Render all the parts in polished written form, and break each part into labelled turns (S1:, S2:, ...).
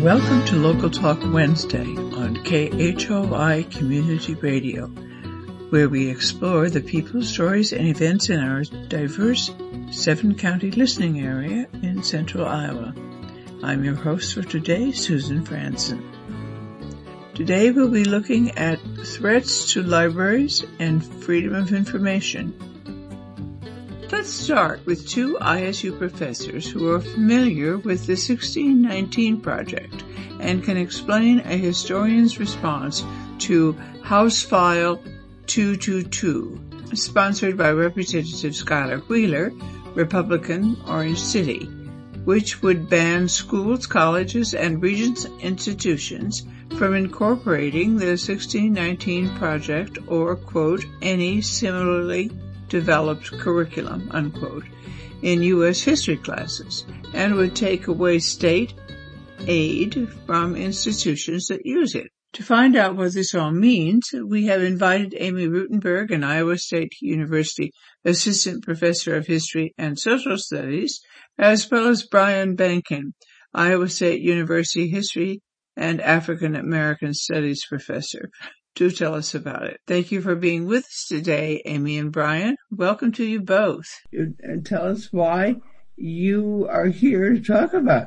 S1: Welcome to Local Talk Wednesday on KHOI Community Radio, where we explore the people, stories, and events in our diverse 7-county listening area in central Iowa. I'm your host for today, Susan Franson. Today we'll be looking at threats to libraries and freedom of information. Let's start with two ISU professors who are familiar with the 1619 Project and can explain a historian's response to House File 222, sponsored by Representative Skylar Wheeler, Republican, Orange City, which would ban schools, colleges, and Regents institutions from incorporating the 1619 Project or, quote, any similarly developed curriculum, unquote, in U.S. history classes, and would take away state aid from institutions that use it. To find out what this all means, we have invited Amy Rutenberg, an Iowa State University Assistant Professor of History and Social Studies, as well as Brian Benken, Iowa State University History and African American Studies Professor, to tell us about it. Thank you for being with us today, Amy and Brian. Welcome to you both. And tell us why you are here to talk about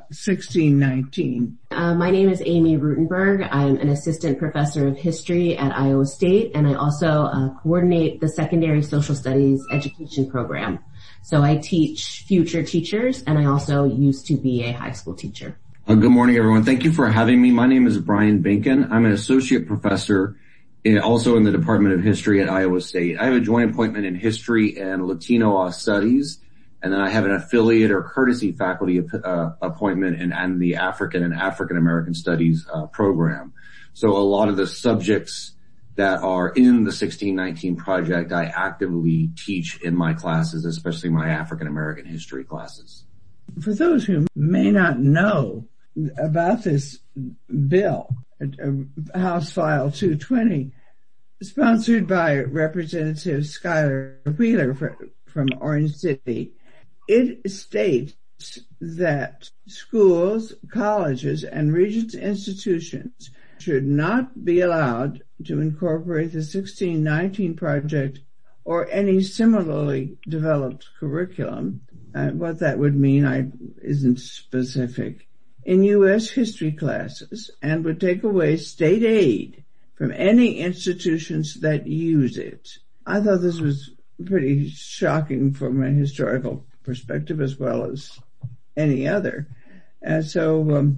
S1: 1619.
S2: My name is Amy Rutenberg. I'm an assistant professor of history at Iowa State, and I also coordinate the secondary social studies education program. So I teach future teachers, and I also used to be a high school teacher.
S3: Good morning, everyone. Thank you for having me. My name is Brian Benken. I'm an associate professor also in the Department of History at Iowa State. I have a joint appointment in history and Latino studies, and then I have an affiliate or courtesy faculty appointment in the African and African American Studies program. So a lot of the subjects that are in the 1619 Project I actively teach in my classes, especially my African American history classes.
S1: For those who may not know about this bill, House File 220, sponsored by Representative Skylar Wheeler from Orange City, it states that schools, colleges, and Regents institutions should not be allowed to incorporate the 1619 Project or any similarly developed curriculum. What that would mean isn't specific, in U.S. history classes, and would take away state aid from any institutions that use it. I thought this was pretty shocking from a historical perspective as well as any other. And so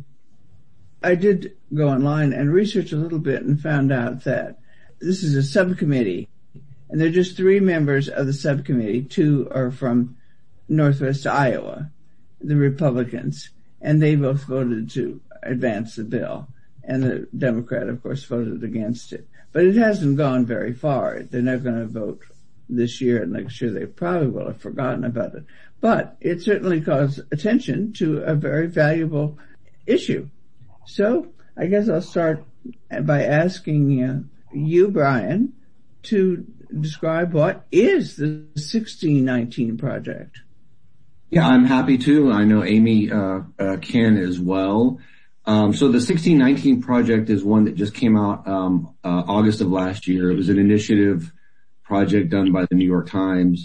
S1: I did go online and research a little bit and found out that this is a subcommittee, and there are just 3 members of the subcommittee. 2 are from Northwest Iowa, the Republicans, and they both voted to advance the bill. And the Democrat, of course, voted against it. But it hasn't gone very far. They're not going to vote this year, and next year they probably will have forgotten about it. But it certainly calls attention to a very valuable issue. So I guess I'll start by asking you, Brian, to describe what is the 1619 Project.
S3: Yeah, I'm happy to. I know Amy can as well. So the 1619 Project is one that just came out August of last year. It was an initiative project done by the New York Times.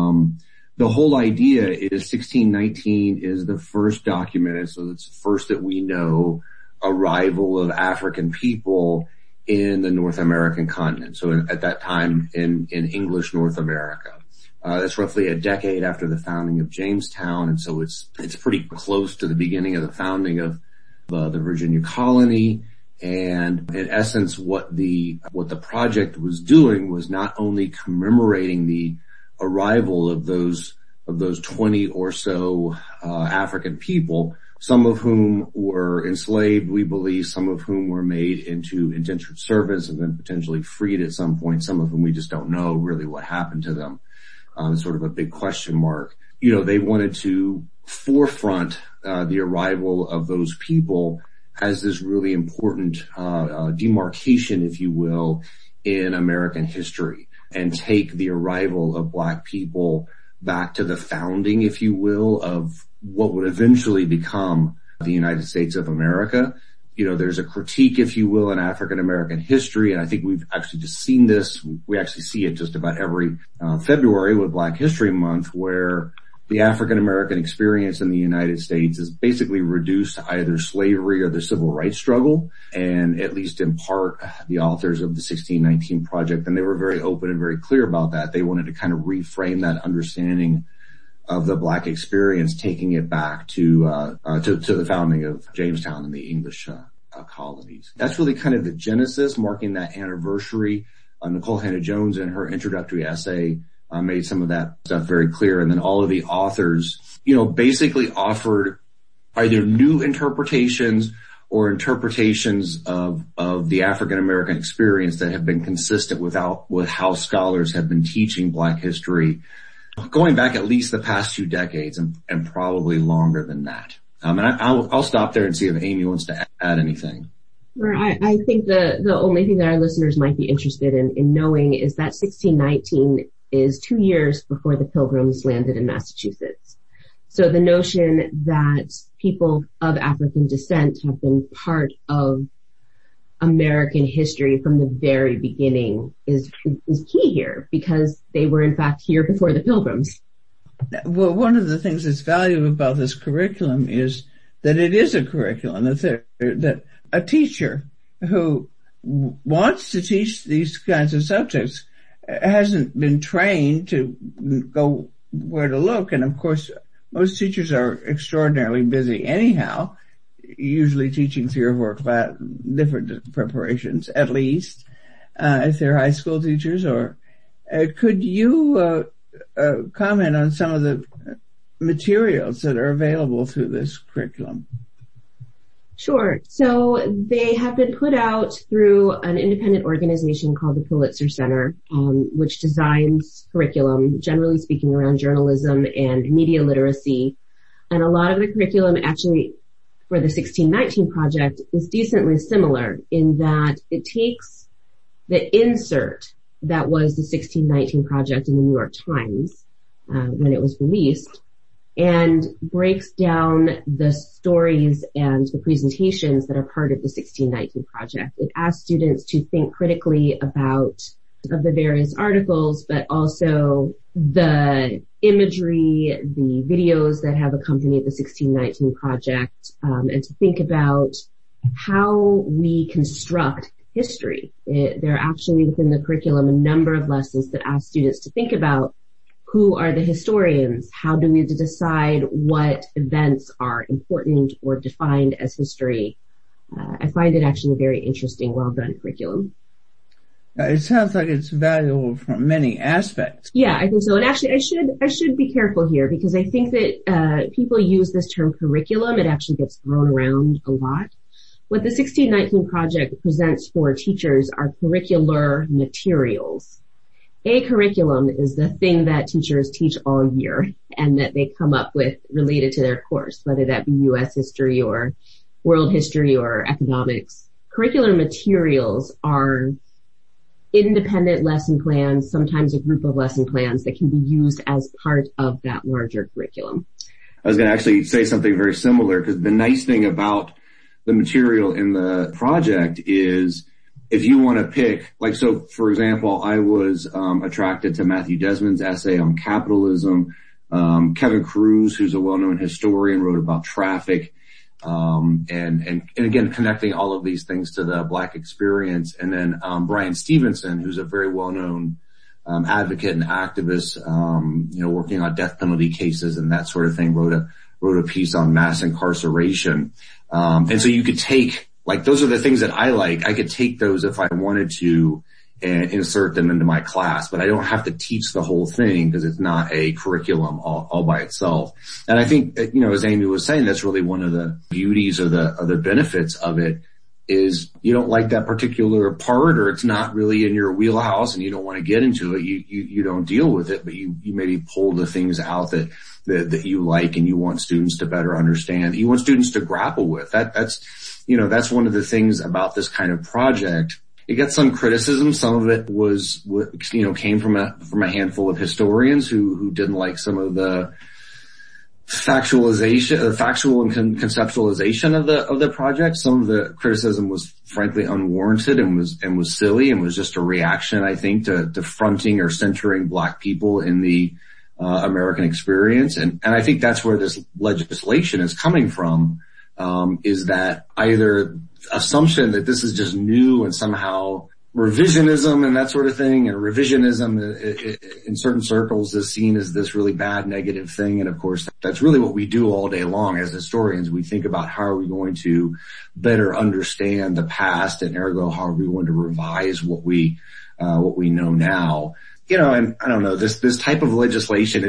S3: The whole idea is 1619 is the first documented, so it's the first that we know, arrival of African people in the North American continent. So at that time in English North America. That's roughly a decade after the founding of Jamestown, and so it's pretty close to the beginning of the founding of the Virginia colony. And in essence, what the project was doing was not only commemorating the arrival of those 20 or so African people, some of whom were enslaved, we believe, some of whom were made into indentured servants and then potentially freed at some point, some of whom we just don't know really what happened to them. Sort of a big question mark. They wanted to forefront the arrival of those people as this really important demarcation, if you will, in American history, and take the arrival of Black people back to the founding, if you will, of what would eventually become the United States of America. there's a critique, if you will, in African American history. And I think we've actually just seen this. We actually see it just about every February with Black History Month, where the African American experience in the United States is basically reduced to either slavery or the civil rights struggle. And at least in part, the authors of the 1619 Project, and they were very open and very clear about that. They wanted to kind of reframe that understanding of the Black experience, taking it back to the founding of Jamestown and the English colonies. That's really kind of the genesis, marking that anniversary. Nicole Hannah-Jones, in her introductory essay, made some of that stuff very clear. And then all of the authors, basically offered either new interpretations or interpretations of the African American experience that have been consistent with how scholars have been teaching Black history, going back at least the past 2 decades and probably longer than that. And I'll stop there and see if Amy wants to add anything.
S2: I think the only thing that our listeners might be interested in knowing is that 1619 is 2 years before the Pilgrims landed in Massachusetts. So the notion that people of African descent have been part of American history from the very beginning is key here, because they were in fact here before the Pilgrims.
S1: Well, one of the things that's valuable about this curriculum is that it is a curriculum, that a teacher who wants to teach these kinds of subjects hasn't been trained to go where to look. And of course, most teachers are extraordinarily busy anyhow, usually teaching 3 or 4 different preparations, at least, if they're high school teachers. Or could you comment on some of the materials that are available through this curriculum?
S2: Sure. So they have been put out through an independent organization called the Pulitzer Center, which designs curriculum, generally speaking, around journalism and media literacy. And a lot of the curriculum actually for the 1619 Project is decently similar in that it takes the insert that was the 1619 Project in the New York Times when it was released, and breaks down the stories and the presentations that are part of the 1619 Project. It asks students to think critically about the various articles, but also the imagery, the videos that have accompanied the 1619 Project, and to think about how we construct history. There are actually within the curriculum a number of lessons that ask students to think about who are the historians? How do we decide what events are important or defined as history? I find it actually a very interesting, well-done curriculum.
S1: It sounds like it's valuable from many aspects.
S2: Yeah, I think so. And actually, I should be careful here, because I think that people use this term curriculum. It actually gets thrown around a lot. What the 1619 Project presents for teachers are curricular materials. A curriculum is the thing that teachers teach all year and that they come up with related to their course, whether that be U.S. history or world history or economics. Curricular materials are independent lesson plans, sometimes a group of lesson plans that can be used as part of that larger curriculum.
S3: I was going to actually say something very similar, because the nice thing about the material in the project is if you want to pick, like, so for example, I was attracted to Matthew Desmond's essay on capitalism. Kevin Cruz, who's a well-known historian, wrote about traffic. And again, connecting all of these things to the Black experience. And then Brian Stevenson, who's a very well-known advocate and activist, working on death penalty cases and that sort of thing, wrote a piece on mass incarceration. And so you could take, like, those are the things that I like. I could take those if I wanted to and insert them into my class, but I don't have to teach the whole thing because it's not a curriculum all by itself. And I think, as Amy was saying, that's really one of the beauties or the benefits of it, is you don't like that particular part, or it's not really in your wheelhouse and you don't want to get into it. You don't deal with it, but you maybe pull the things out that you like and you want students to better understand. You want students to grapple with that. That's one of the things about this kind of project. It got some criticism. Some of it came from a handful of historians who didn't like some of the factual and conceptualization of the project. Some of the criticism was frankly unwarranted and was silly and was just a reaction, I think, to fronting or centering Black people in the American experience. And I think that's where this legislation is coming from, is that either assumption that this is just new and somehow revisionism and that sort of thing, and revisionism in certain circles is seen as this really bad negative thing. And of course, that's really what we do all day long as historians. We think about how are we going to better understand the past, and ergo, how are we going to revise what we know now. And I don't know, this type of legislation,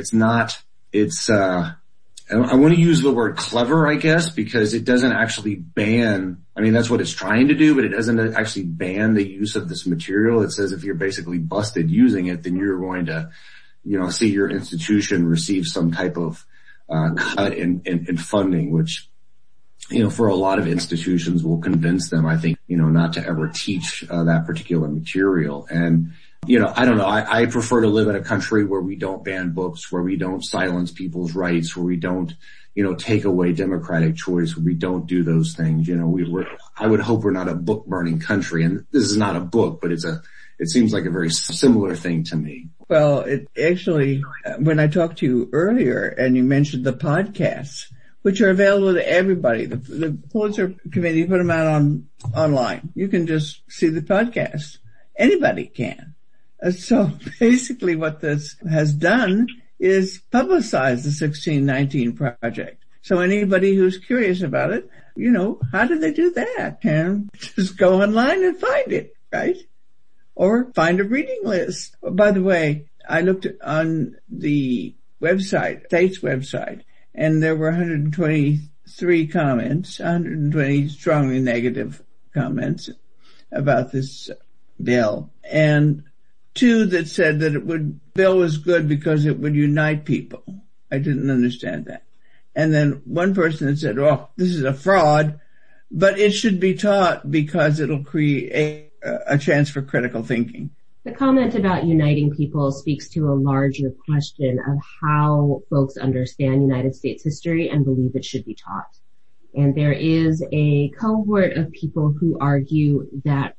S3: I want to use the word clever, I guess, because it doesn't actually ban, that's what it's trying to do, but it doesn't actually ban the use of this material. It says if you're basically busted using it, then you're going to, see your institution receive some type of cut in funding, which, for a lot of institutions will convince them, I think, not to ever teach that particular material. And I don't know. I prefer to live in a country where we don't ban books, where we don't silence people's rights, where we don't, take away democratic choice, where we don't do those things. I would hope we're not a book burning country. And this is not a book, but it seems like a very similar thing to me.
S1: Well, it actually, when I talked to you earlier and you mentioned the podcasts, which are available to everybody, the Pulitzer Committee put them out online. You can just see the podcast. Anybody can. So basically what this has done is publicize the 1619 project. So anybody who's curious about it, how did they do that? Can just go online and find it, right? Or find a reading list. By the way, I looked on the website, state's website, and there were 123 comments, 120 strongly negative comments about this bill, and 2 that said that bill was good because it would unite people. I didn't understand that. And then one person that said, oh, this is a fraud, but it should be taught because it'll create a chance for critical thinking.
S2: The comment about uniting people speaks to a larger question of how folks understand United States history and believe it should be taught. And there is a cohort of people who argue that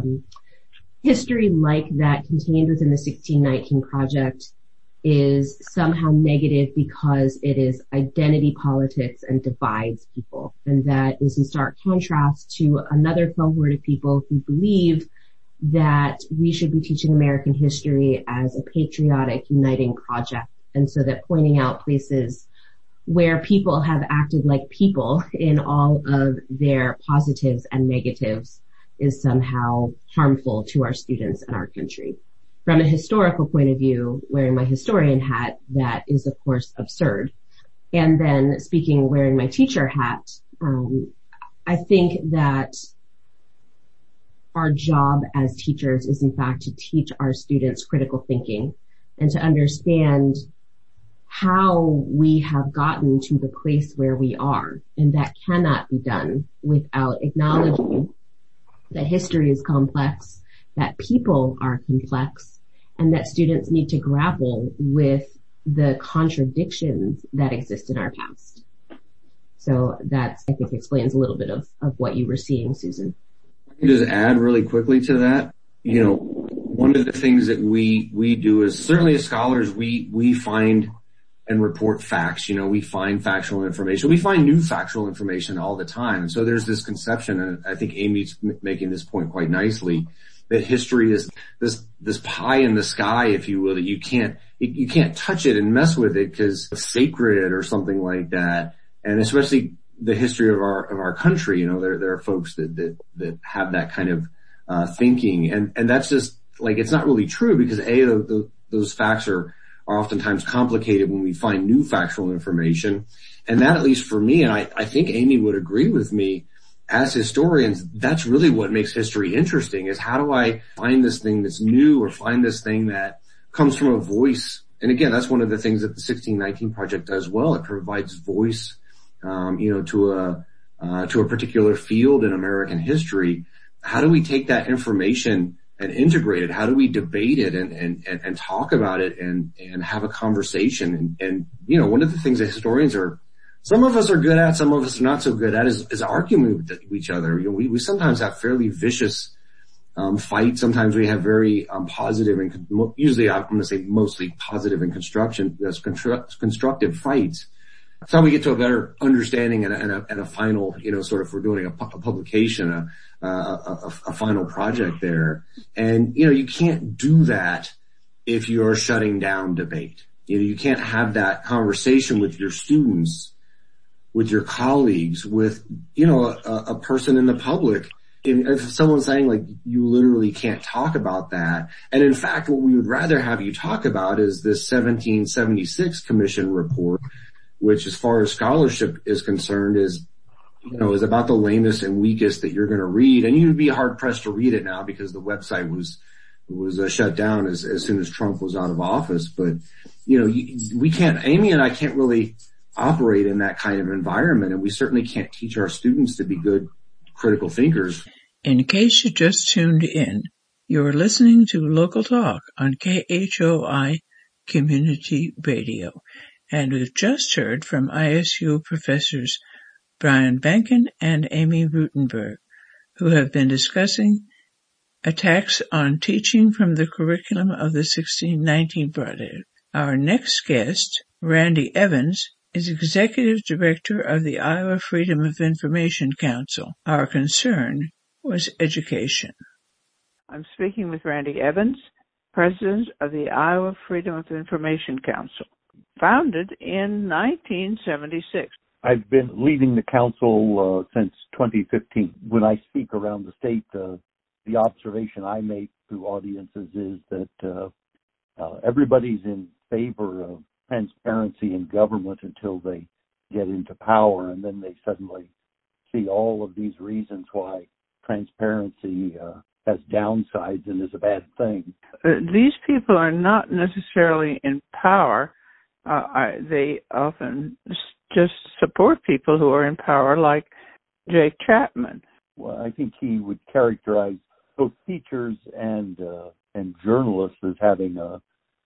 S2: history like that contained within the 1619 project is somehow negative because it is identity politics and divides people. And that is in stark contrast to another cohort of people who believe that we should be teaching American history as a patriotic, uniting project. And so that pointing out places where people have acted like people in all of their positives and negatives is somehow harmful to our students and our country. From a historical point of view, wearing my historian hat, that is of course absurd. And then wearing my teacher hat, I think that our job as teachers is in fact to teach our students critical thinking and to understand how we have gotten to the place where we are. And that cannot be done without acknowledging that history is complex, that people are complex, and that students need to grapple with the contradictions that exist in our past. So that, I think, explains a little bit of what you were seeing, Susan.
S3: I can just add really quickly to that. One of the things that we do is, certainly as scholars, we find and report facts. We find factual information. We find new factual information all the time. And so there's this conception, and I think Amy's making this point quite nicely, that history is this pie in the sky, if you will, that you can't touch it and mess with it because it's sacred or something like that. And especially the history of our country, there are folks that have that kind of thinking, and that's just like, it's not really true because those facts are oftentimes complicated when we find new factual information. And that, at least for me, and I think Amy would agree with me, as historians, that's really what makes history interesting, is how do I find this thing that's new or find this thing that comes from a voice. And again, that's one of the things that the 1619 Project does well. It provides voice, to a particular field in American history. How do we take that information and integrate it? How do we debate it and talk about it and have a conversation? And, you know, one of the things that historians some of us are good at, some of us are not so good at is arguing with each other. You know, we sometimes have fairly vicious fights. Sometimes we have very positive and usually I'm going to say mostly positive and constructive fights. That's how we get to a better understanding and a final, you know, sort of, we're doing a publication, a final project there. And, you know, you can't do that if you're shutting down debate. You know, you can't have that conversation with your students, with your colleagues, with, you know, a person in the public. If someone's saying, like, you literally can't talk about that. And in fact, what we would rather have you talk about is this 1776 commission report, which, as far as scholarship is concerned, is about the lamest and weakest that you're going to read. And you'd be hard pressed to read it now because the website was shut down as soon as Trump was out of office. But, you know, we can't, Amy and I can't really operate in that kind of environment. And we certainly can't teach our students to be good critical thinkers.
S1: In case you just tuned in, you're listening to Local Talk on KHOI Community Radio. And we've just heard from ISU professors Brian Benken and Amy Rutenberg, who have been discussing attacks on teaching from the curriculum of the 1619 project. Our next guest, Randy Evans, is Executive Director of the Iowa Freedom of Information Council. Our concern was education. I'm speaking with Randy Evans, President of the Iowa Freedom of Information Council, founded in 1976.
S4: I've been leading the council since 2015. When I speak around the state, the observation I make through audiences is that everybody's in favor of transparency in government until they get into power, and then they suddenly see all of these reasons why transparency has downsides and is a bad thing.
S1: These people are not necessarily in power. They often just support people who are in power, like Jake Chapman.
S4: Well, I think he would characterize both teachers and journalists as having a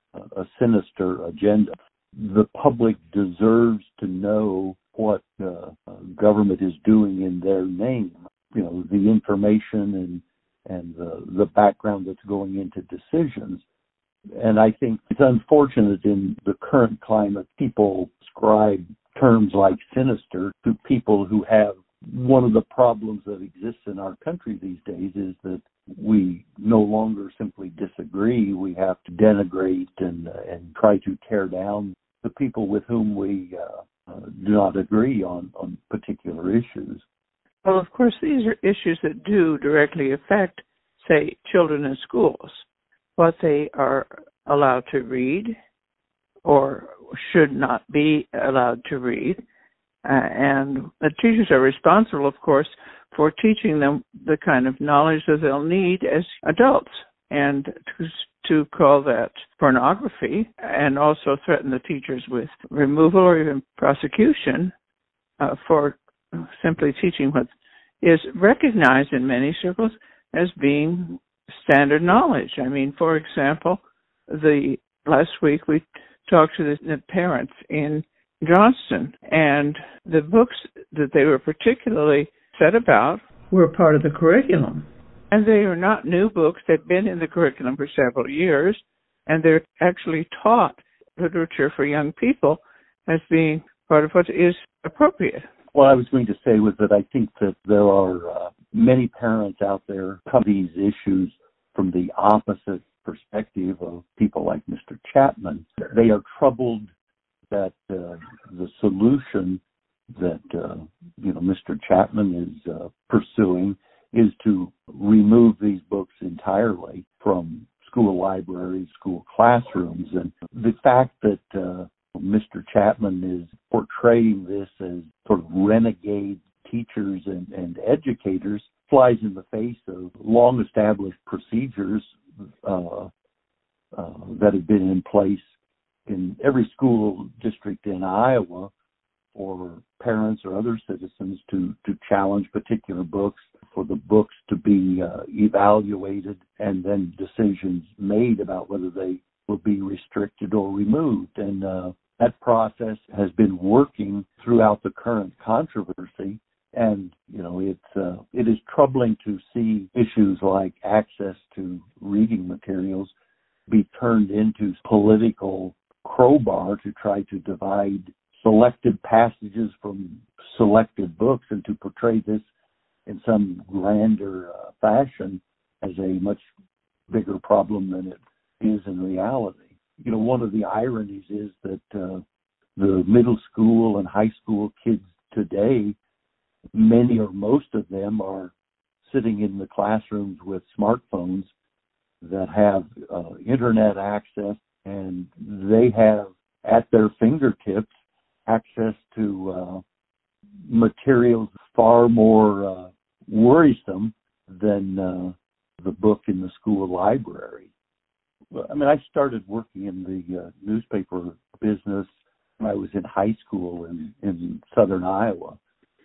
S4: sinister agenda. The public deserves to know what government is doing in their name. You know, the information and the background that's going into decisions. And I think it's unfortunate in the current climate, people ascribe terms like sinister to people who have one of the problems that exists in our country these days is that we no longer simply disagree. We have to denigrate and try to tear down the people with whom we do not agree on particular issues.
S1: Well, of course, these are issues that do directly affect, say, children in schools, what they are allowed to read or should not be allowed to read. And the teachers are responsible, of course, for teaching them the kind of knowledge that they'll need as adults. And to call that pornography and also threaten the teachers with removal or even prosecution for simply teaching what is recognized in many circles as being standard knowledge. I mean, for example, last week we talked to the parents in Johnston, and the books that they were particularly set about were part of the curriculum. And they are not new books. They've been in the curriculum for several years, and they're actually taught literature for young people as being part of what is appropriate.
S4: What I was going to say was that I think that there are many parents out there come to these issues from the opposite perspective of people like Mr. Chapman. They are troubled that the solution that Mr. Chapman is pursuing is to remove these books entirely from school libraries, school classrooms. And the fact that Mr. Chapman is portraying this as sort of renegade teachers and educators flies in the face of long-established procedures that have been in place in every school district in Iowa for parents or other citizens to challenge particular books for the books to be evaluated and then decisions made about whether they will be restricted or removed. And that process has been working throughout the current controversy. And, it is troubling to see issues like access to reading materials be turned into political crowbar to try to divide selected passages from selected books and to portray this in some grander fashion as a much bigger problem than it is in reality. One of the ironies is that the middle school and high school kids today, many or most of them are sitting in the classrooms with smartphones that have internet access, and they have at their fingertips access to materials far more worrisome than the book in the school library. I started working in the newspaper business when I was in high school in southern Iowa.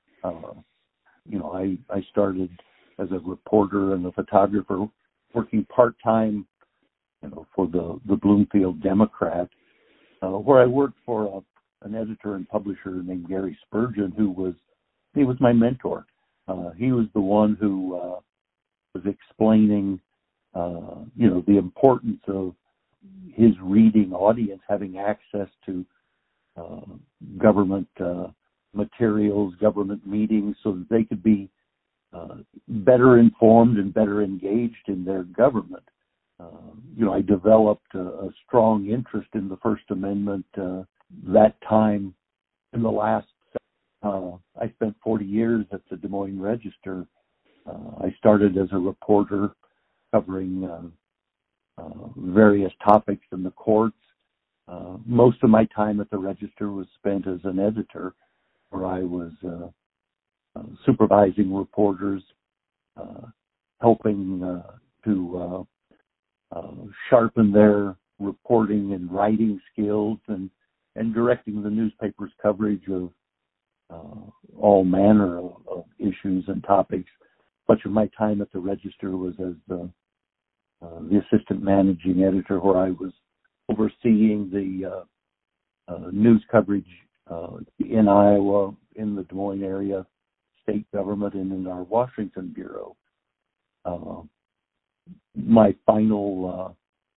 S4: I started as a reporter and a photographer working part-time, for the Bloomfield Democrat, where I worked for an editor and publisher named Gary Spurgeon, he was my mentor. He was the one who was explaining, the importance of his reading audience having access to government materials, government meetings, so that they could be better informed and better engaged in their government. I developed a strong interest in the First Amendment that time. In the last, I spent 40 years at the Des Moines Register. I started as a reporter covering various topics in the courts. Most of my time at the Register was spent as an editor, where I was supervising reporters, helping to sharpen their reporting and writing skills, and directing the newspaper's coverage of all manner of issues and topics. Much of my time at the Register was as the assistant managing editor, where I was overseeing the news coverage in Iowa, in the Des Moines area, state government, and in our Washington bureau. My final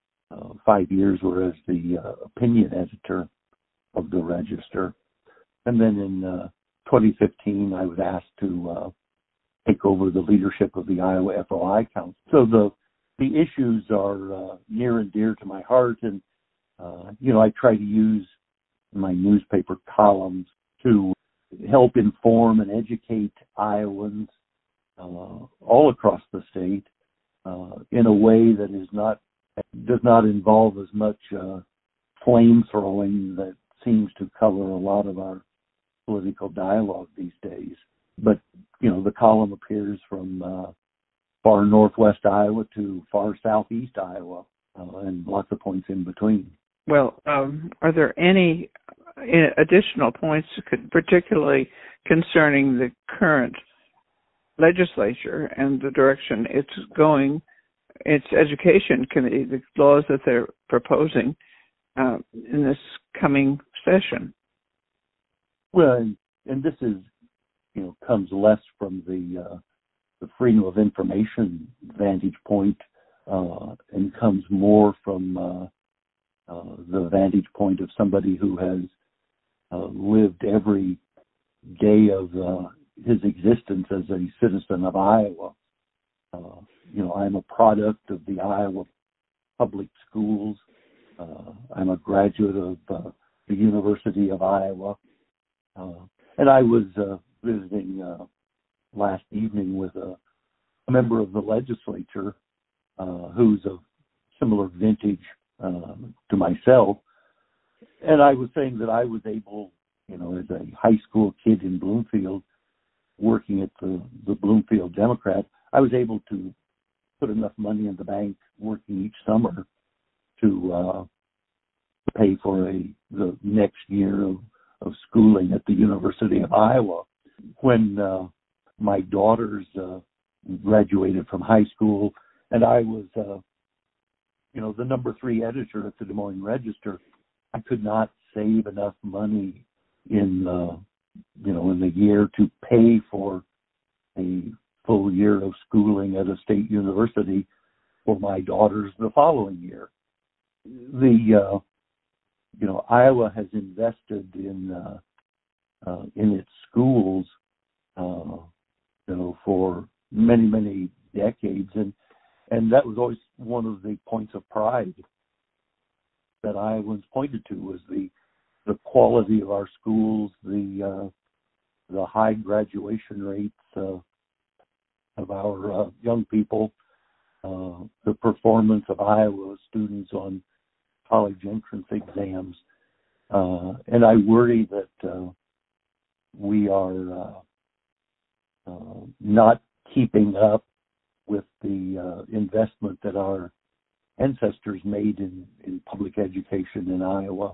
S4: 5 years were as the opinion editor of the Register. And then in 2015, I was asked to take over the leadership of the Iowa FOI Council. So the issues are near and dear to my heart, and I try to use my newspaper columns to help inform and educate Iowans all across the state in a way that does not involve as much flame throwing that seems to color a lot of our political dialogue these days. But the column appears from far northwest Iowa to far southeast Iowa, and lots of points in between.
S1: Well, are there any additional points, particularly concerning the current legislature and the direction it's going, its education committee, the laws that they're proposing in this coming session?
S4: Well, and this is, comes less from the freedom of information vantage point, and comes more from the vantage point of somebody who has lived every day of his existence as a citizen of Iowa. I'm a product of the Iowa public schools. I'm a graduate of the University of Iowa. And I was visiting last evening with a member of the legislature who's of similar vintage to myself. And I was saying that I was able, as a high school kid in Bloomfield, working at the Bloomfield Democrat, I was able to put enough money in the bank working each summer to pay for the next year of schooling at the University of Iowa. When my daughters graduated from high school, and I was, the number 3 editor at the Des Moines Register. I could not save enough money in the year to pay for a full year of schooling at a state university for my daughters the following year. Iowa has invested in its schools, for many, many decades, and that was always one of the points of pride that Iowans pointed to, was the quality of our schools, the high graduation rates of our young people, the performance of Iowa students on college entrance exams, and I worry that we are not keeping up with the investment that our ancestors made in public education in Iowa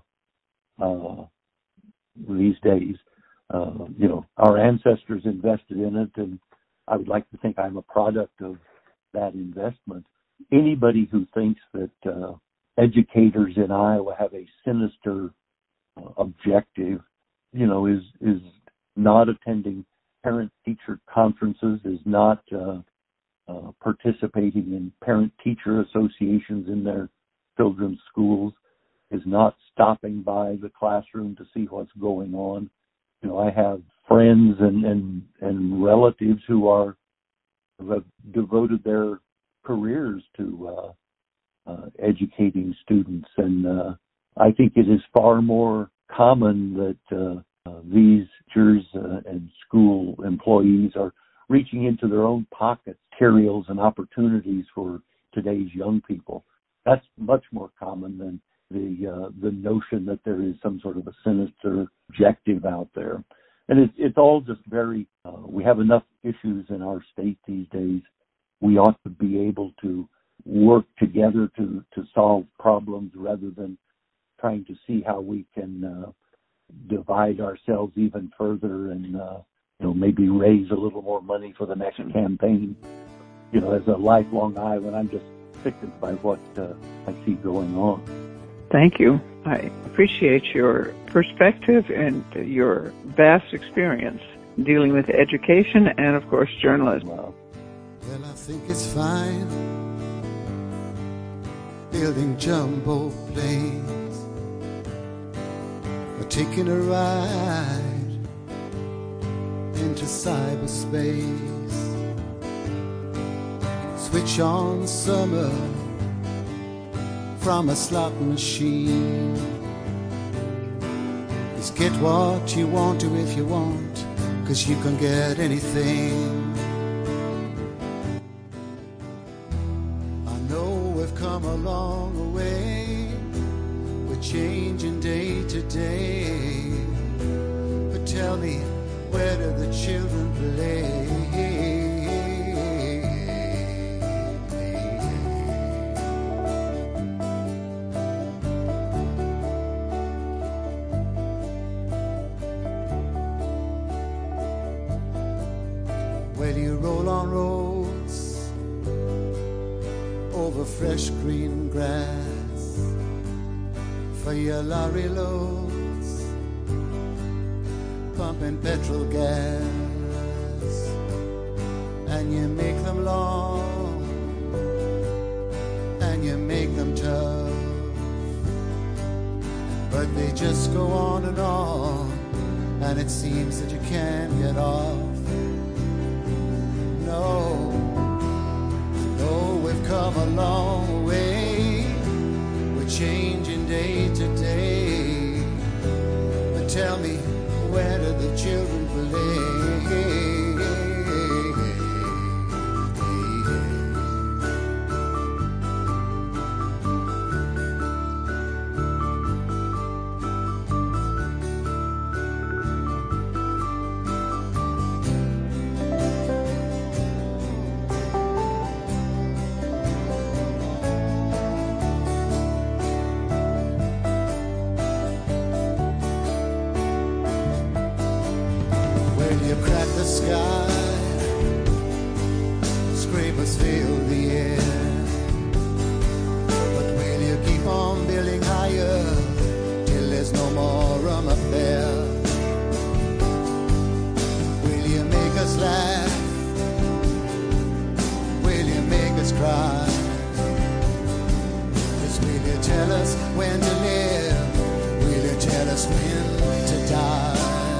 S4: these days. Our ancestors invested in it, and I would like to think I'm a product of that investment. Anybody who thinks that educators in Iowa have a sinister objective, is not attending parent-teacher conferences, is not participating in parent-teacher associations in their children's schools, is not stopping by the classroom to see what's going on. I have friends and relatives who have devoted their careers to educating students, and I think it is far more common that these teachers and school employees are reaching into their own pockets, materials and opportunities for today's young people. That's much more common than the notion that there is some sort of a sinister objective out there. And it's all just very, we have enough issues in our state these days. We ought to be able to work together to solve problems rather than trying to see how we can divide ourselves even further and maybe raise a little more money for the next campaign. As a lifelong Iowan, I'm just sickened by what I see going on.
S1: Thank you. I appreciate your perspective and your vast experience dealing with education and, of course, journalism.
S5: Well, I think it's fine building jumbo planes or taking a ride into cyberspace. Switch on the summer from a slot machine. Just get what you want to if you want, 'cause you can get anything. I know we've come a long way, we're changing day to day, but tell me, where do the children play? Where do you roll on roads over fresh green grass for your lorry loads, pumping petrol gas, and you make them long and you make them tough, but they just go on, and it seems that you can't get off. No, we've come a long way, we're changing day to day, but tell me, where do the children play? You crack the sky us fill the air. But will you keep on building higher till there's no more room up there? Will you make us laugh? Will you make us cry? Just will you tell us when to live? Will you tell us when to die?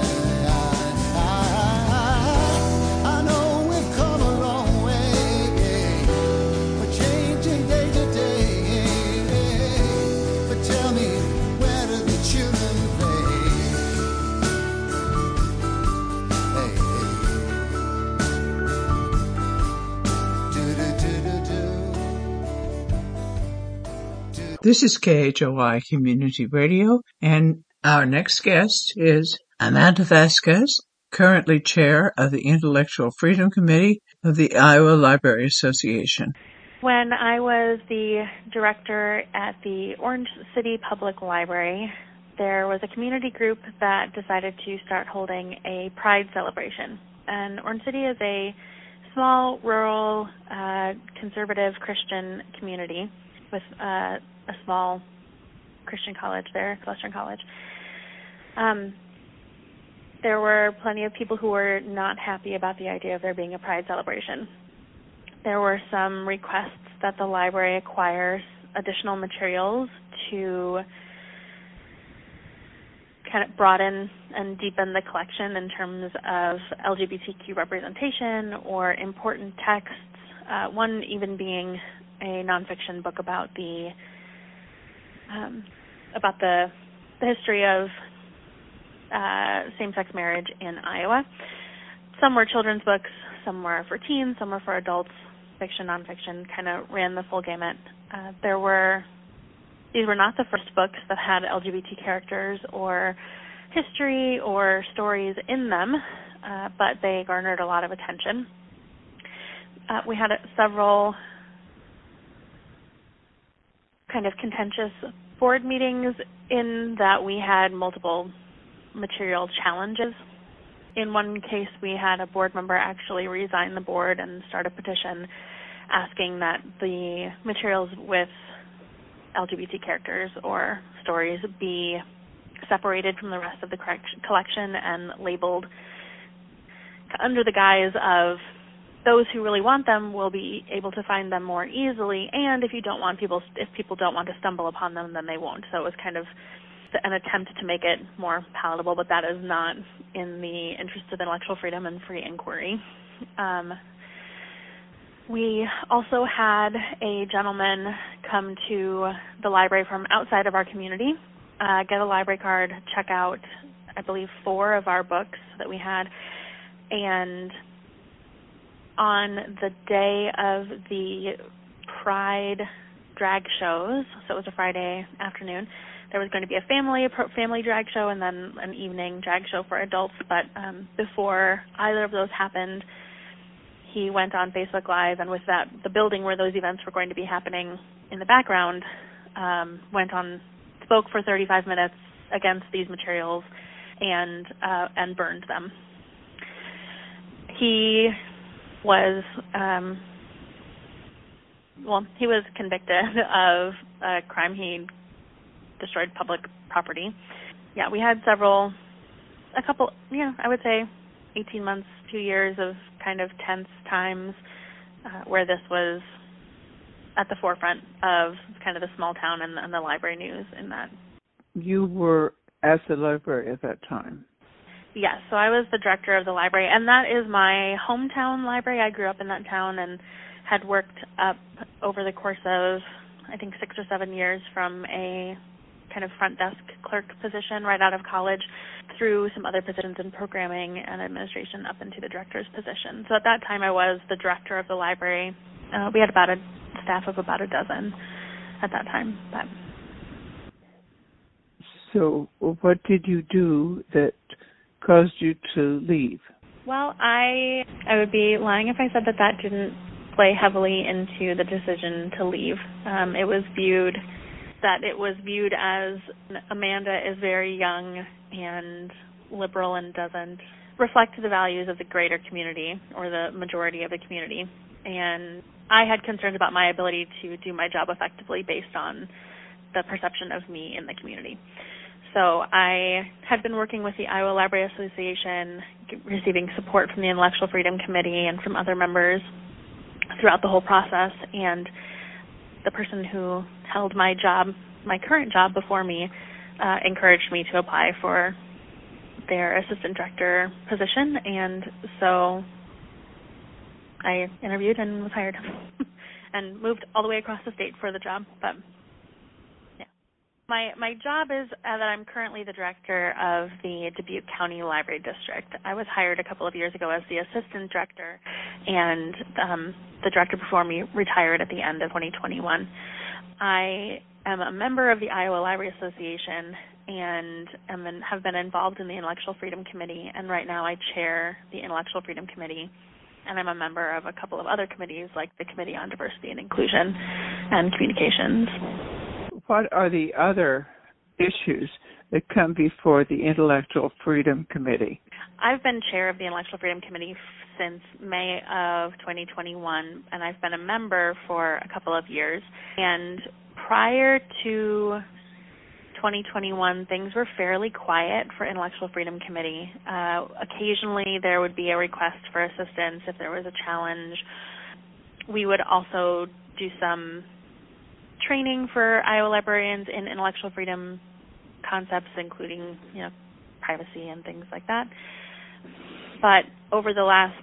S5: I know we've come a long way. We're changing day to day. But tell me, where do the children play? Hey.
S1: This is KHOI Community Radio, and our next guest is Amanda Vasquez, currently chair of the Intellectual Freedom Committee of the Iowa Library Association.
S6: When I was the director at the Orange City Public Library, there was a community group that decided to start holding a Pride celebration. And Orange City is a small, rural, conservative Christian community with a small Christian college there, Western College. There were plenty of people who were not happy about the idea of there being a Pride celebration. There were some requests that the library acquire additional materials to kind of broaden and deepen the collection in terms of LGBTQ representation or important texts, one even being a nonfiction book about the history of same-sex marriage in Iowa. Some were children's books, some were for teens, some were for adults, fiction, nonfiction, kind of ran the full gamut. These were not the first books that had LGBT characters or history or stories in them, but they garnered a lot of attention. We had several kind of contentious board meetings in that we had multiple material challenges. In one case, we had a board member actually resign the board and start a petition asking that the materials with LGBT characters or stories be separated from the rest of the collection and labeled under the guise of those who really want them will be able to find them more easily, and if people don't want to stumble upon them, then they won't. So it was kind of an attempt to make it more palatable, but that is not in the interest of intellectual freedom and free inquiry. We also had a gentleman come to the library from outside of our community, get a library card, check out, I believe, 4 of our books that we had, and on the day of the Pride drag shows, so it was a Friday afternoon, there was going to be a family drag show and then an evening drag show for adults, but before either of those happened, he went on Facebook Live, and with that, the building where those events were going to be happening in the background, spoke for 35 minutes against these materials and burned them. He was he was convicted of a crime. He destroyed public property. Yeah, we had I would say 18 months, 2 years of kind of tense times where this was at the forefront of kind of the small town and the library news in that.
S1: You were at the library at that time?
S6: Yes, so I was the director of the library, and that is my hometown library. I grew up in that town and had worked up over the course of, I think, 6 or 7 years from a kind of front desk clerk position right out of college through some other positions in programming and administration up into the director's position. So at that time I was the director of the library. We had about a staff of about a dozen at that time.
S1: So what did you do that caused you to leave?
S6: Well, I would be lying if I said that didn't play heavily into the decision to leave. It was viewed as Amanda is very young and liberal and doesn't reflect the values of the greater community or the majority of the community. And I had concerns about my ability to do my job effectively based on the perception of me in the community. So I had been working with the Iowa Library Association, receiving support from the Intellectual Freedom Committee and from other members throughout the whole process, and the person who held my current job before me, encouraged me to apply for their assistant director position, and so I interviewed and was hired and moved all the way across the state for the job. But yeah, my job is that I'm currently the director of the Dubuque County Library District. I was hired a couple of years ago as the assistant director, and the director before me retired at the end of 2021. I am a member of the Iowa Library Association and have been involved in the Intellectual Freedom Committee, and right now I chair the Intellectual Freedom Committee, and I'm a member of a couple of other committees like the Committee on Diversity and Inclusion and Communications.
S1: What are the other issues that come before the Intellectual Freedom Committee?
S6: I've been chair of the Intellectual Freedom Committee since May of 2021, and I've been a member for a couple of years. And prior to 2021, things were fairly quiet for Intellectual Freedom Committee. Occasionally there would be a request for assistance if there was a challenge. We would also do some training for Iowa librarians in intellectual freedom concepts, including, privacy and things like that. But over the last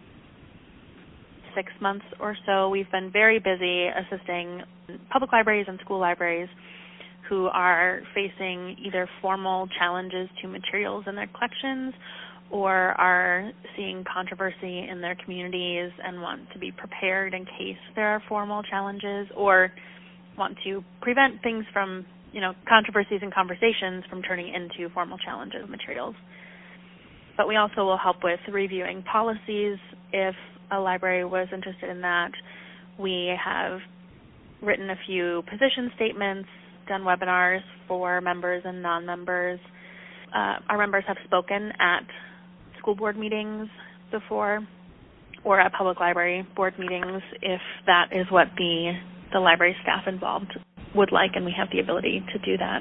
S6: 6 months or so, we've been very busy assisting public libraries and school libraries who are facing either formal challenges to materials in their collections or are seeing controversy in their communities and want to be prepared in case there are formal challenges, or want to prevent things from, controversies and conversations from turning into formal challenges of materials. But we also will help with reviewing policies if a library was interested in that. We have written a few position statements, done webinars for members and non-members. Our members have spoken at school board meetings before or at public library board meetings if that is what the library staff involved would like, and we have the ability to do that.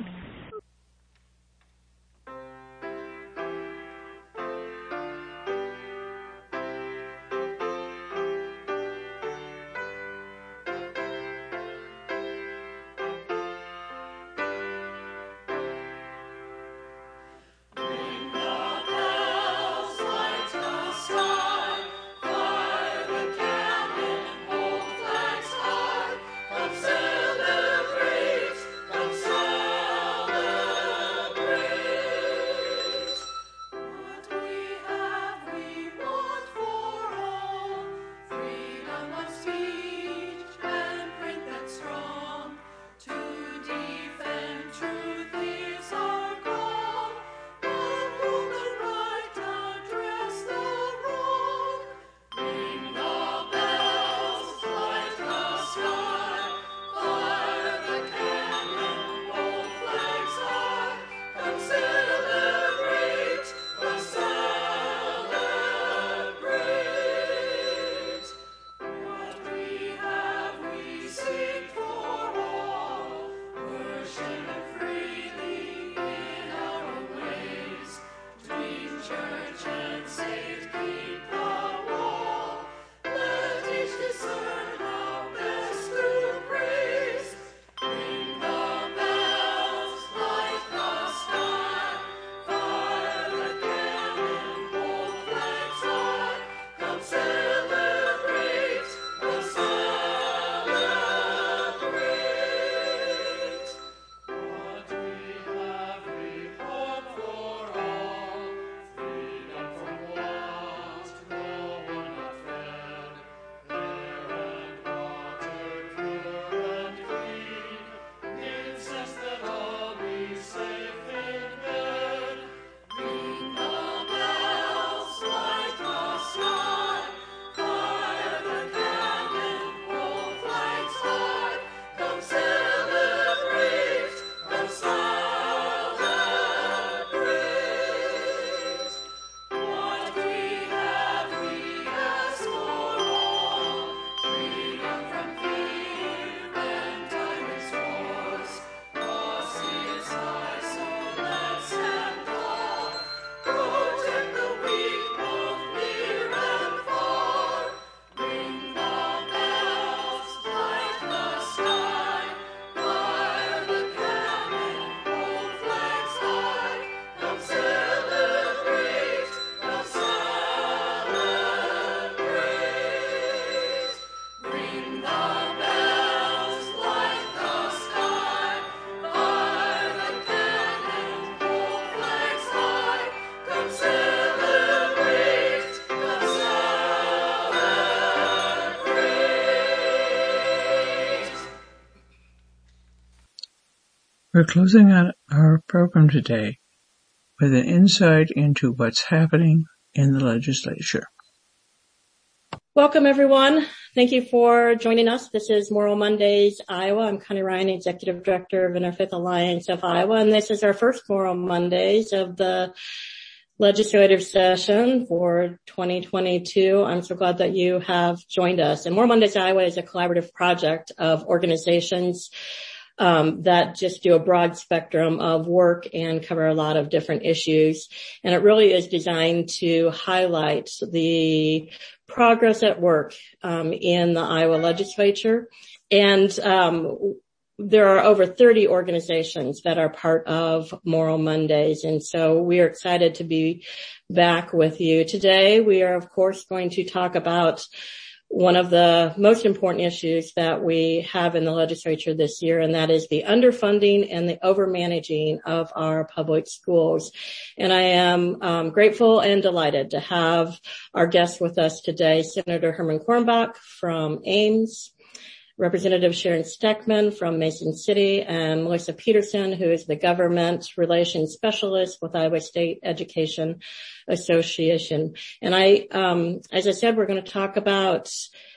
S1: We're closing out our program today with an insight into what's happening in the legislature.
S7: Welcome, everyone. Thank you for joining us. This is Moral Mondays, Iowa. I'm Connie Ryan, Executive Director of Interfaith Alliance of Iowa, and this is our first Moral Mondays of the legislative session for 2022. I'm so glad that you have joined us. And Moral Mondays, Iowa is a collaborative project of organizations that just do a broad spectrum of work and cover a lot of different issues. And it really is designed to highlight the progress at work in the Iowa legislature. And there are over 30 organizations that are part of Moral Mondays. And so we are excited to be back with you. Today, we are, of course, going to talk about one of the most important issues that we have in the legislature this year, and that is the underfunding and the overmanaging of our public schools. And I am grateful and delighted to have our guests with us today, Senator Herman Cornbach from Ames, Representative Sharon Steckman from Mason City, and Melissa Peterson, who is the Government Relations Specialist with Iowa State Education Association. And as I said, we're going to talk about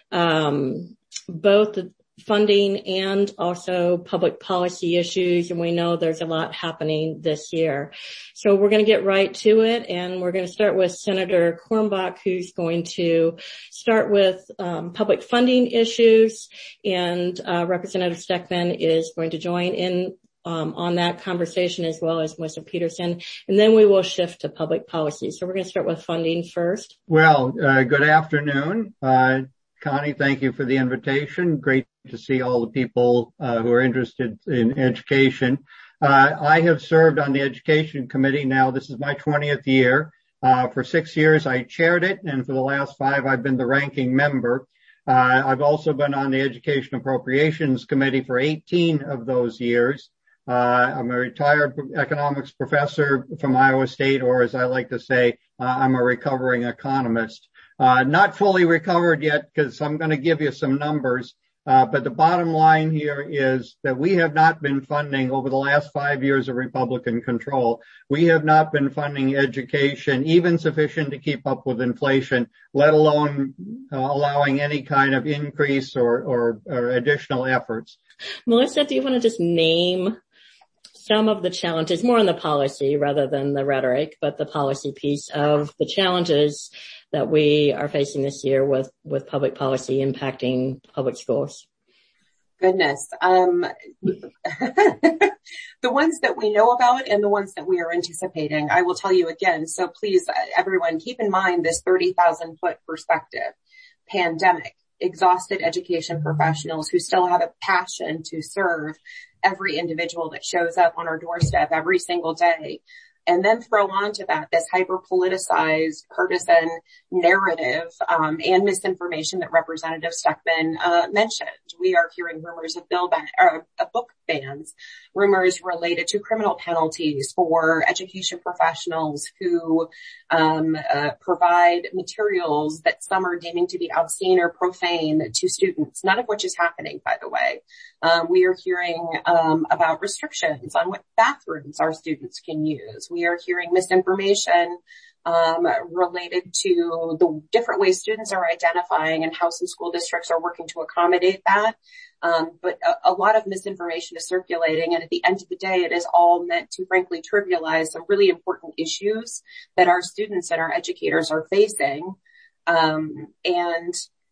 S7: both the funding and also public policy issues, and we know there's a lot happening this year. So we're going to get right to it, and we're going to start with Senator Cornbach, who's going to start with public funding issues, and Representative Steckman is going to join in on that conversation, as well as Melissa Peterson, and then we will shift to public policy. So we're going to start with funding first.
S8: Well, good afternoon. Connie, thank you for the invitation. Great to see all the people who are interested in education. I have served on the Education Committee now. This is my 20th year. For 6 years, I chaired it, and for the last 5, I've been the ranking member. I've also been on the Education Appropriations Committee for 18 of those years. I'm a retired economics professor from Iowa State, or as I like to say, I'm a recovering economist. Not fully recovered yet, because I'm going to give you some numbers. But the bottom line here is that we have not been funding over the last 5 years of Republican control. We have not been funding education, even sufficient to keep up with inflation, let alone allowing any kind of increase or additional efforts.
S7: Melissa, do you want to just name some of the challenges, more on the policy rather than the rhetoric, but the policy piece of the challenges that we are facing this year with public policy impacting public schools?
S9: Goodness. The ones that we know about and the ones that we are anticipating, I will tell you again. So please, everyone, keep in mind this 30,000-foot perspective. Pandemic, exhausted education professionals who still have a passion to serve every individual that shows up on our doorstep every single day. And then throw onto that this hyper-politicized partisan narrative and misinformation that Representative Steckman mentioned. We are hearing rumors of book bans, rumors related to criminal penalties for education professionals who provide materials that some are deeming to be obscene or profane to students, none of which is happening, by the way. We are hearing about restrictions on what bathrooms our students can use. We are hearing misinformation related to the different ways students are identifying and how some school districts are working to accommodate that. But a lot of misinformation is circulating, and at the end of the day, it is all meant to frankly trivialize some really important issues that our students and our educators are facing. And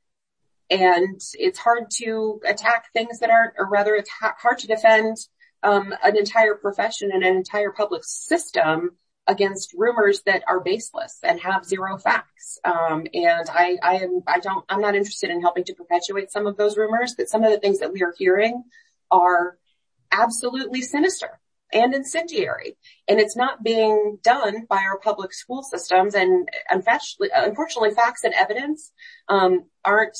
S9: it's hard to attack things that aren't, or rather it's hard to defend an entire profession and an entire public system against rumors that are baseless and have zero facts. And I'm not interested in helping to perpetuate some of those rumors, but some of the things that we are hearing are absolutely sinister and incendiary. And it's not being done by our public school systems. And unfortunately, facts and evidence aren't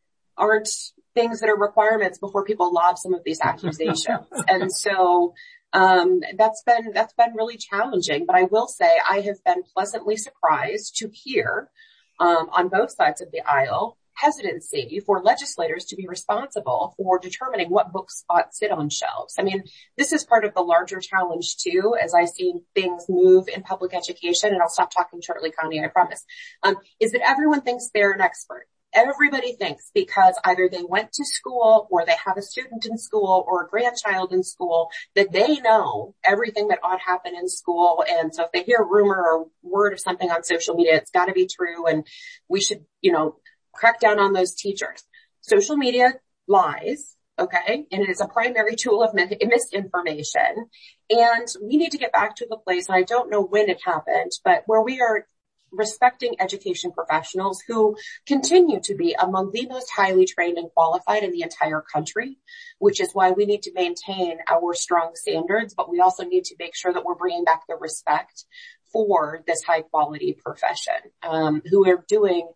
S9: things that are requirements before people lob some of these accusations. And so that's been really challenging. But I will say I have been pleasantly surprised to hear on both sides of the aisle hesitancy for legislators to be responsible for determining what books ought to sit on shelves. I mean, this is part of the larger challenge too, as I see things move in public education, and I'll stop talking shortly, Connie, I promise, is that everyone thinks they're an expert. Everybody thinks because either they went to school or they have a student in school or a grandchild in school that they know everything that ought to happen in school. And so if they hear a rumor or word of something on social media, it's got to be true. And we should, crack down on those teachers. Social media lies. Okay. And it is a primary tool of misinformation. And we need to get back to the place, and I don't know when it happened, but where we are respecting education professionals who continue to be among the most highly trained and qualified in the entire country, which is why we need to maintain our strong standards, but we also need to make sure that we're bringing back the respect for this high quality profession, who are doing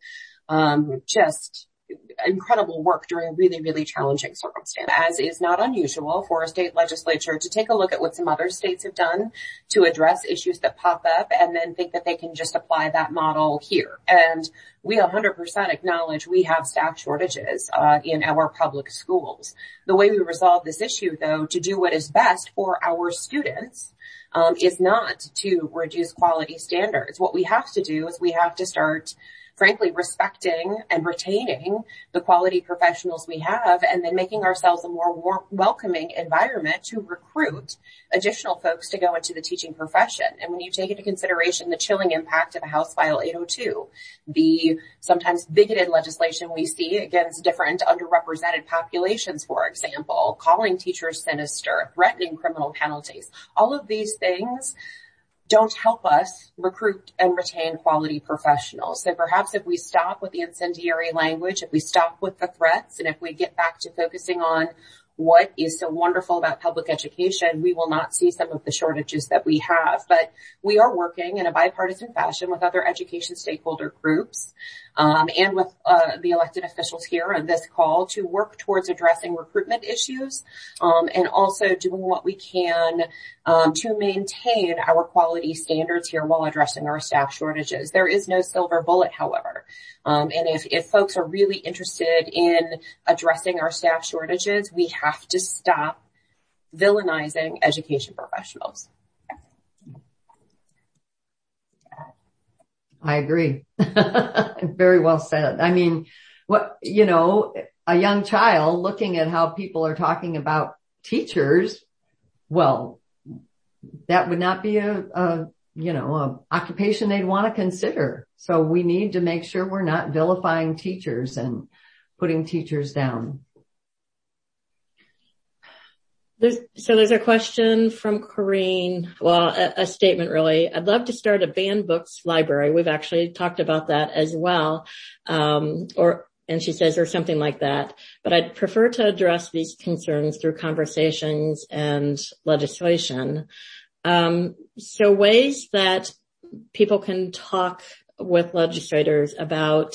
S9: just incredible work during really, really challenging circumstances, as is not unusual for a state legislature to take a look at what some other states have done to address issues that pop up and then think that they can just apply that model here. And we 100% acknowledge we have staff shortages in our public schools. The way we resolve this issue, though, to do what is best for our students is not to reduce quality standards. What we have to do is we have to start frankly, respecting and retaining the quality professionals we have, and then making ourselves a more welcoming environment to recruit additional folks to go into the teaching profession. And when you take into consideration the chilling impact of House File 802, the sometimes bigoted legislation we see against different underrepresented populations, for example, calling teachers sinister, threatening criminal penalties, all of these things don't help us recruit and retain quality professionals. So perhaps if we stop with the incendiary language, if we stop with the threats, and if we get back to focusing on what is so wonderful about public education, we will not see some of the shortages that we have. But we are working in a bipartisan fashion with other education stakeholder groups and with the elected officials here on this call to work towards addressing recruitment issues and also doing what we can to maintain our quality standards here while addressing our staff shortages. There is no silver bullet, however. And if folks are really interested in addressing our staff shortages, we have to stop villainizing education professionals.
S10: I agree. Very well said. I mean, a young child looking at how people are talking about teachers, well, that would not be a occupation they'd want to consider. So we need to make sure we're not vilifying teachers and putting teachers down.
S7: There's a question from Corrine. Well, a statement really. I'd love to start a banned books library. We've actually talked about that as well. And she says, or something like that. But I'd prefer to address these concerns through conversations and legislation. So ways that people can talk with legislators about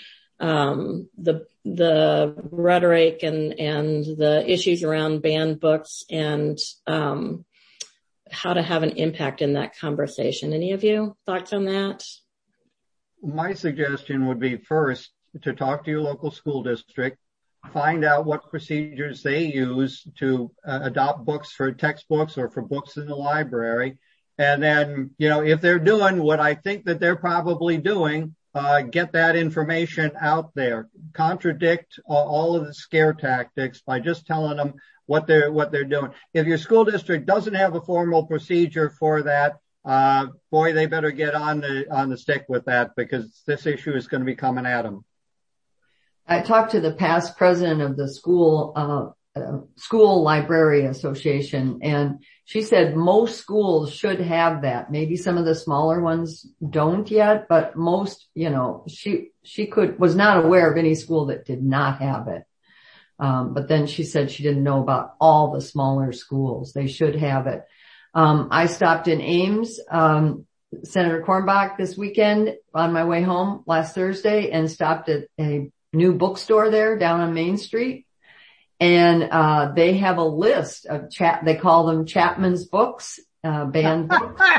S7: the rhetoric and the issues around banned books and how to have an impact in that conversation. Any of you thoughts on that?
S8: My suggestion would be first to talk to your local school district, find out what procedures they use to adopt books for textbooks or for books in the library. And then, if they're doing what I think that they're probably doing, get that information out there. Contradict all of the scare tactics by just telling them what they're doing. If your school district doesn't have a formal procedure for that, boy, they better get on the stick with that, because this issue is going to be coming at them.
S10: I talked to the past president of the school library association, and she said most schools should have that. Maybe some of the smaller ones don't yet, but most, she was not aware of any school that did not have it. But then she said she didn't know about all the smaller schools. They should have it. I stopped in Ames, Senator Cornbach this weekend on my way home last Thursday, and stopped at a new bookstore there down on Main Street. And they have a list of they call them Chapman's books, banned books.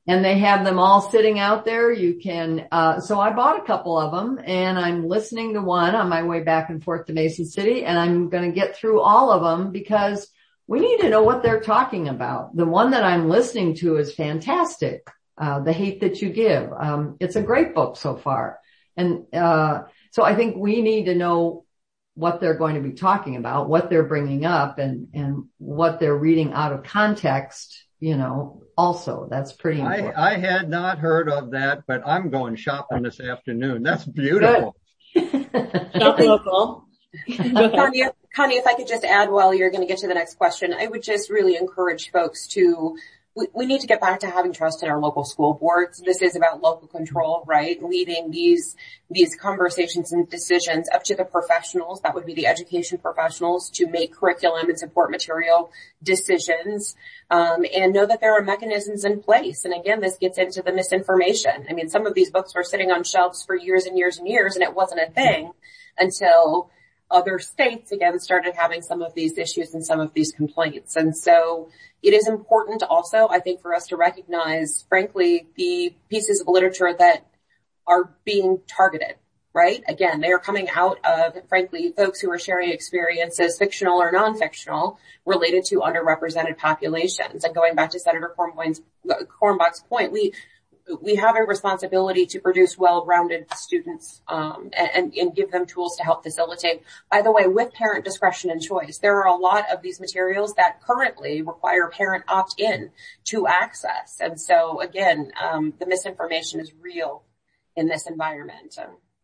S10: And they have them all sitting out there. You can, so I bought a couple of them and I'm listening to one on my way back and forth to Mason City, and I'm going to get through all of them because we need to know what they're talking about. The one that I'm listening to is fantastic. The Hate That You Give. It's a great book so far. And, so I think we need to know what they're going to be talking about, what they're bringing up, and what they're reading out of context, also. That's pretty important. I
S8: had not heard of that, but I'm going shopping this afternoon. That's beautiful.
S7: Shop local.
S9: Connie, if I could just add while you're going to get to the next question, I would just really encourage folks to, we need to get back to having trust in our local school boards. This is about local control, right? Leading these conversations and decisions up to the professionals, that would be the education professionals, to make curriculum and support material decisions, and know that there are mechanisms in place. And again, this gets into the misinformation. I mean, some of these books were sitting on shelves for years and years and years, and it wasn't a thing until other states again started having some of these issues and some of these complaints. And so it is important also, I think, for us to recognize, frankly, the pieces of literature that are being targeted, right? Again, they are coming out of, frankly, folks who are sharing experiences, fictional or non-fictional, related to underrepresented populations. And going back to Senator Cornbach's point, we have a responsibility to produce well-rounded students, and give them tools to help facilitate. By the way, with parent discretion and choice, there are a lot of these materials that currently require parent opt-in to access. And so again, the misinformation is real in this environment.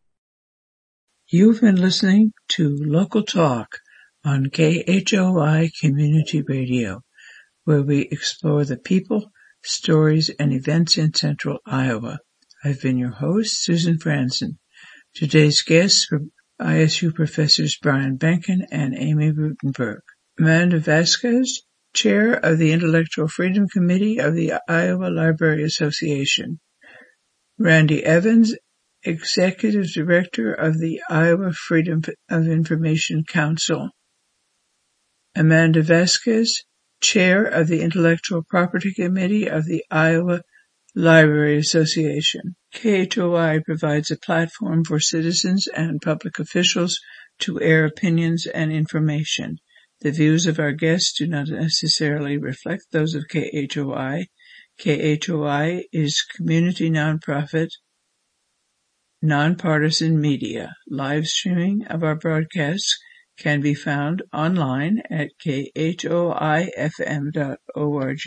S1: You've been listening to Local Talk on KHOI Community Radio, where we explore the people, stories, and events in Central Iowa. I've been your host, Susan Franzen. Today's guests were ISU professors Brian Benken and Amy Rutenberg. Amanda Vasquez, Chair of the Intellectual Freedom Committee of the Iowa Library Association. Randy Evans, Executive Director of the Iowa Freedom of Information Council. Amanda Vasquez, Chair of the Intellectual Property Committee of the Iowa Library Association. KHOI provides a platform for citizens and public officials to air opinions and information. The views of our guests do not necessarily reflect those of KHOI. KHOI is community nonprofit, nonpartisan media. Live streaming of our broadcasts can be found online at khoifm.org.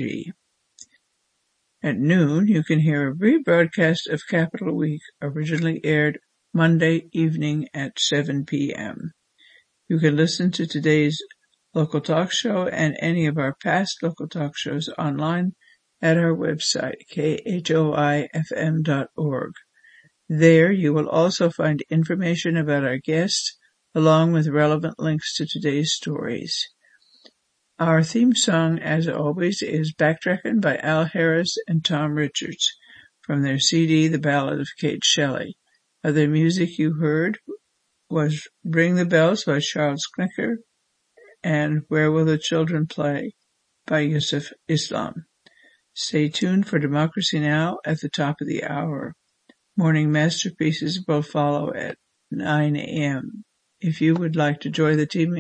S1: At noon, you can hear a rebroadcast of Capitol Week, originally aired Monday evening at 7 p.m. You can listen to today's Local Talk Show and any of our past Local Talk shows online at our website, khoifm.org. There, you will also find information about our guests, along with relevant links to today's stories. Our theme song, as always, is Backtrackin' by Al Harris and Tom Richards from their CD, The Ballad of Kate Shelley. Other music you heard was Ring the Bells by Charles Klinker and Where Will the Children Play by Yusuf Islam. Stay tuned for Democracy Now! At the top of the hour. Morning masterpieces will follow at 9 a.m. If you would like to join the team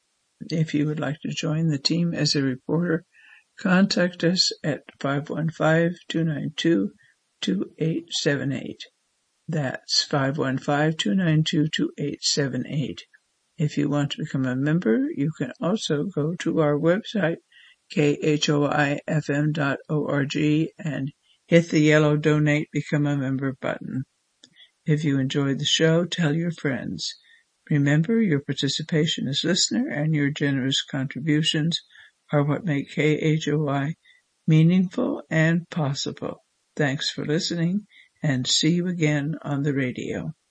S1: as a reporter, contact us at 515-292-2878. That's 515-292-2878. If you want to become a member, you can also go to our website, khoifm.org, and hit the yellow Donate Become a Member button. If you enjoyed the show, tell your friends. Remember, your participation as listener and your generous contributions are what make KHOI meaningful and possible. Thanks for listening, and see you again on the radio.